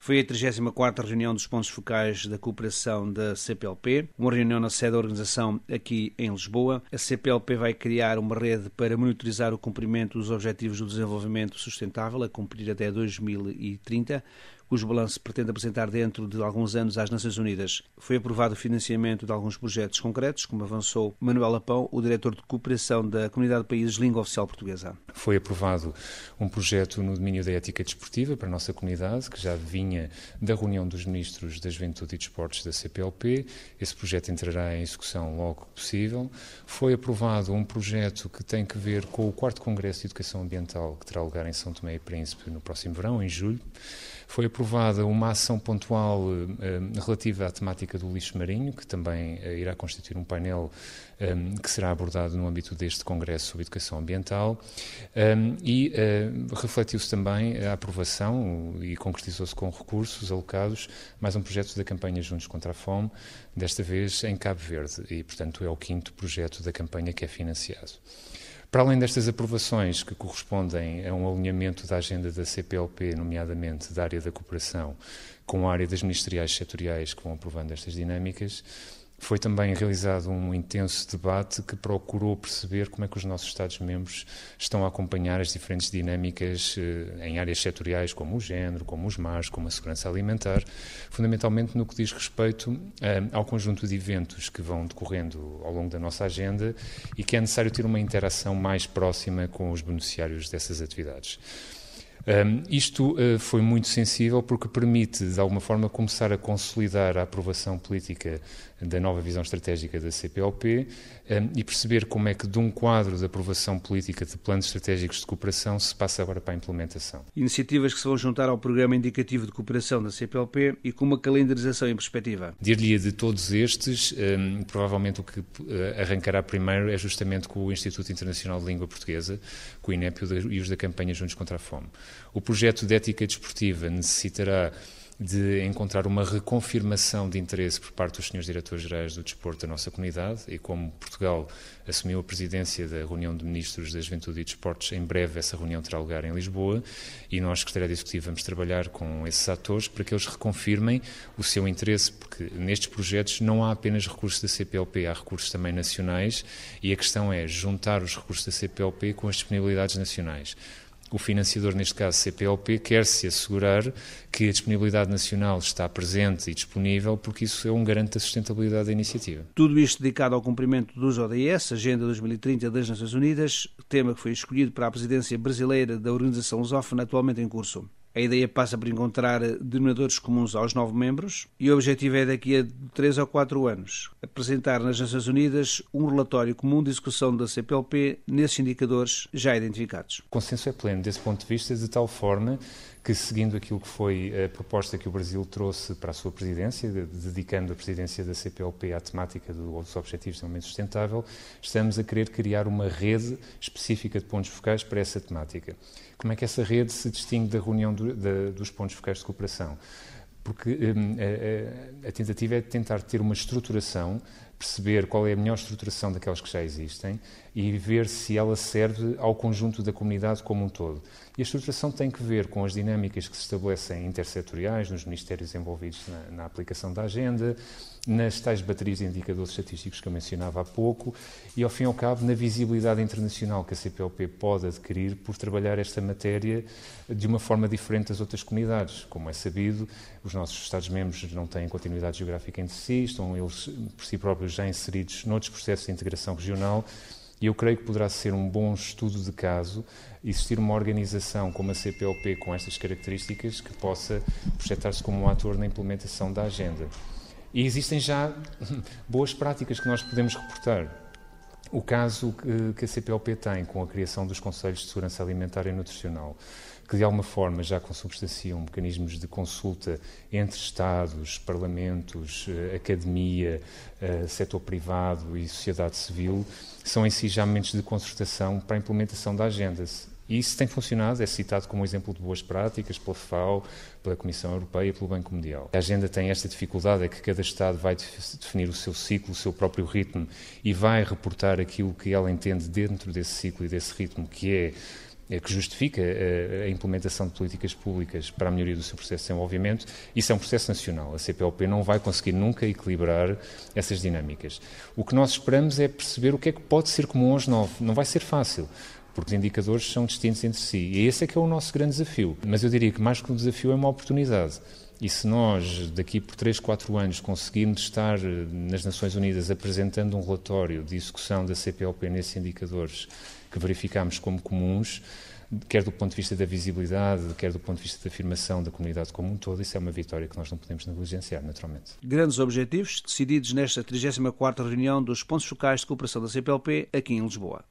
Foi a 34ª reunião dos pontos focais da cooperação da CPLP, uma reunião na sede da organização aqui em Lisboa. A CPLP vai criar uma rede para monitorizar o cumprimento dos Objetivos do Desenvolvimento Sustentável, a cumprir até 2030, cujo balanço pretende apresentar dentro de alguns anos às Nações Unidas. Foi aprovado o financiamento de alguns projetos concretos, como avançou Manuel Pão, o diretor de cooperação da Comunidade de Países de Língua Oficial Portuguesa. Foi aprovado um projeto no domínio da ética desportiva para a nossa comunidade, que já vinha da reunião dos ministros da Juventude e Desportos da CPLP. Esse projeto entrará em execução logo que possível. Foi aprovado um projeto que tem que ver com o 4º Congresso de Educação Ambiental, que terá lugar em São Tomé e Príncipe no próximo verão, em julho. Foi aprovada uma ação pontual relativa à temática do lixo marinho, que também irá constituir um painel que será abordado no âmbito deste Congresso sobre Educação Ambiental, e refletiu-se também a aprovação e concretizou-se com recursos alocados mais um projeto da campanha Juntos contra a Fome, desta vez em Cabo Verde, e portanto é o 5º projeto da campanha que é financiado. Para além destas aprovações que correspondem a um alinhamento da agenda da CPLP, nomeadamente da área da cooperação, com a área das ministeriais setoriais que vão aprovando estas dinâmicas, foi também realizado um intenso debate que procurou perceber como é que os nossos Estados-membros estão a acompanhar as diferentes dinâmicas em áreas setoriais, como o género, como os mares, como a segurança alimentar, fundamentalmente no que diz respeito ao conjunto de eventos que vão decorrendo ao longo da nossa agenda e que é necessário ter uma interação mais próxima com os beneficiários dessas atividades. Isto foi muito sensível porque permite, de alguma forma, começar a consolidar a aprovação política da nova visão estratégica da CPLP e perceber como é que de um quadro de aprovação política de planos estratégicos de cooperação se passa agora para a implementação. Iniciativas que se vão juntar ao Programa Indicativo de Cooperação da CPLP e com uma calendarização em perspectiva. Dir-lhe de todos estes, provavelmente o que arrancará primeiro é justamente com o Instituto Internacional de Língua Portuguesa, com o INEP e os da campanha Juntos contra a Fome. O projeto de ética desportiva necessitará de encontrar uma reconfirmação de interesse por parte dos senhores diretores-gerais do desporto da nossa comunidade e como Portugal assumiu a presidência da reunião de ministros da Juventude e Desportos, em breve essa reunião terá lugar em Lisboa e nós, Secretaria Executiva, vamos trabalhar com esses atores para que eles reconfirmem o seu interesse, porque nestes projetos não há apenas recursos da CPLP, há recursos também nacionais e a questão é juntar os recursos da CPLP com as disponibilidades nacionais. O financiador, neste caso CPLP, quer-se assegurar que a disponibilidade nacional está presente e disponível, porque isso é um garante da sustentabilidade da iniciativa. Tudo isto dedicado ao cumprimento dos ODS, Agenda 2030 das Nações Unidas, tema que foi escolhido para a presidência brasileira da organização lusófona atualmente em curso. A ideia passa por encontrar denominadores comuns aos 9 membros e o objetivo é, daqui a 3 ou 4 anos, apresentar nas Nações Unidas um relatório comum de execução da CPLP nesses indicadores já identificados. O consenso é pleno desse ponto de vista, de tal forma que, seguindo aquilo que foi a proposta que o Brasil trouxe para a sua presidência, dedicando a presidência da CPLP à temática dos Objetivos de Desenvolvimento Sustentável, estamos a querer criar uma rede específica de pontos focais para essa temática. Como é que essa rede se distingue da reunião dos pontos focais de cooperação? Porque a tentativa é tentar ter uma estruturação, perceber qual é a melhor estruturação daquelas que já existem e ver se ela serve ao conjunto da comunidade como um todo. E a estruturação tem que ver com as dinâmicas que se estabelecem intersetoriais, nos ministérios envolvidos na aplicação da agenda, nas tais baterias de indicadores estatísticos que eu mencionava há pouco e, ao fim e ao cabo, na visibilidade internacional que a CPLP pode adquirir por trabalhar esta matéria de uma forma diferente das outras comunidades. Como é sabido, os nossos Estados-membros não têm continuidade geográfica entre si, estão eles por si próprios já inseridos noutros processos de integração regional e eu creio que poderá ser um bom estudo de caso existir uma organização como a CPLP com estas características que possa projetar-se como um ator na implementação da agenda. E existem já boas práticas que nós podemos reportar. O caso que a CPLP tem com a criação dos Conselhos de Segurança Alimentar e Nutricional, que de alguma forma já consubstanciam mecanismos de consulta entre Estados, Parlamentos, academia, setor privado e sociedade civil, são em si já momentos de concertação para a implementação da agenda. E isso tem funcionado, é citado como exemplo de boas práticas pela FAO, pela Comissão Europeia e pelo Banco Mundial. A agenda tem esta dificuldade, é que cada Estado vai definir o seu ciclo, o seu próprio ritmo e vai reportar aquilo que ela entende dentro desse ciclo e desse ritmo, que é que justifica a implementação de políticas públicas para a melhoria do seu processo de desenvolvimento. Isso é um processo nacional. A CPLP não vai conseguir nunca equilibrar essas dinâmicas. O que nós esperamos é perceber o que é que pode ser comum aos 9. Não vai ser fácil, porque os indicadores são distintos entre si. E esse é que é o nosso grande desafio. Mas eu diria que mais que um desafio é uma oportunidade. E se nós, daqui por 3, 4 anos, conseguirmos estar nas Nações Unidas apresentando um relatório de execução da CPLP nesses indicadores que verificamos como comuns, quer do ponto de vista da visibilidade, quer do ponto de vista da afirmação da comunidade como um todo, isso é uma vitória que nós não podemos negligenciar, naturalmente. Grandes objetivos decididos nesta 34ª reunião dos pontos focais de cooperação da CPLP aqui em Lisboa.